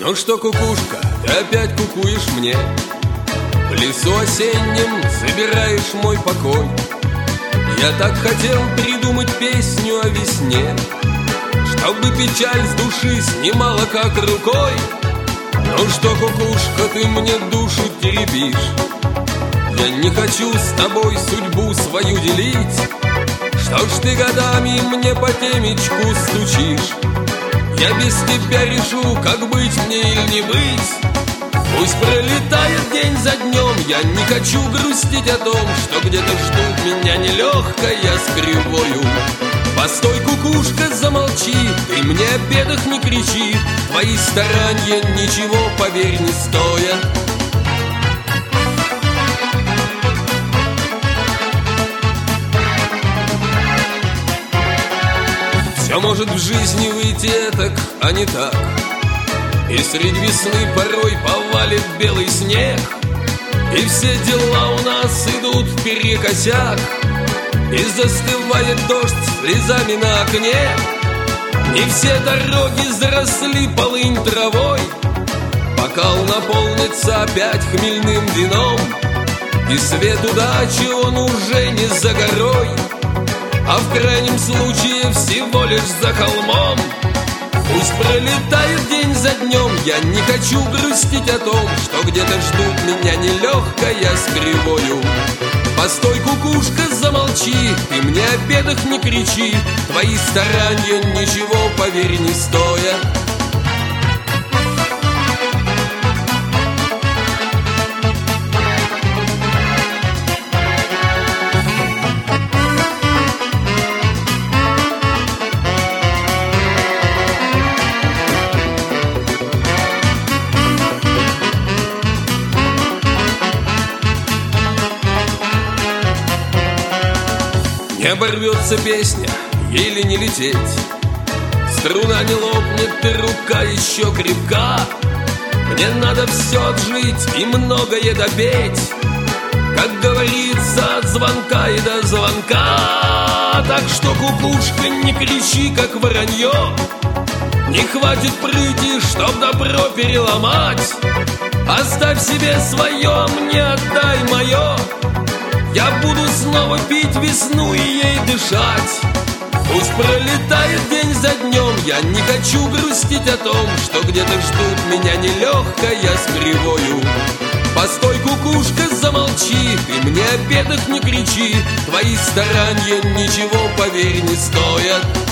Ну что, кукушка, ты опять кукуешь мне? В лесу осеннем забираешь мой покой. Я так хотел придумать песню о весне, чтобы печаль с души снимала как рукой. Ну что, кукушка, ты мне душу теребишь? Я не хочу с тобой судьбу свою делить. Что ж ты годами мне по темечку стучишь? Я без тебя решу, как быть мне или не быть. Пусть пролетает день за днем, я не хочу грустить о том, что где-то ждут меня нелегкая с кривою. Постой, кукушка, замолчи, ты мне о бедах не кричи. Твои старания ничего, поверь, не стоят. Все может в жизни выйти так, а не так. И среди весны порой повалит белый снег, и все дела у нас идут вперекосяк, и застывает дождь слезами на окне. Не все дороги заросли полынь травой, бокал наполнится опять хмельным вином, и свет удачи он уже не за горой, а в крайнем случае всего лишь за холмом. Пусть пролетает день за днем, я не хочу грустить о том, что где-то ждут меня нелегкая с кривою. Постой, кукушка, замолчи, ты мне о бедах не кричи. Твои старания ничего, поверь, не стоят. Не оборвется песня, еле не лететь, струна не лопнет, и рука еще крепка. Мне надо все отжить и многое допеть, как говорится, от звонка и до звонка. Так что, кукушка, не кричи, как воронье, не хватит прыти, чтоб добро переломать. Оставь себе свое, мне отдай мое. Я буду снова пить весну и ей дышать. Пусть пролетает день за днем, я не хочу грустить о том, что где-то ждут меня нелегкая с кривою. Постой, кукушка, замолчи, ты мне о бедах не кричи. Твои старания ничего, поверь, не стоят.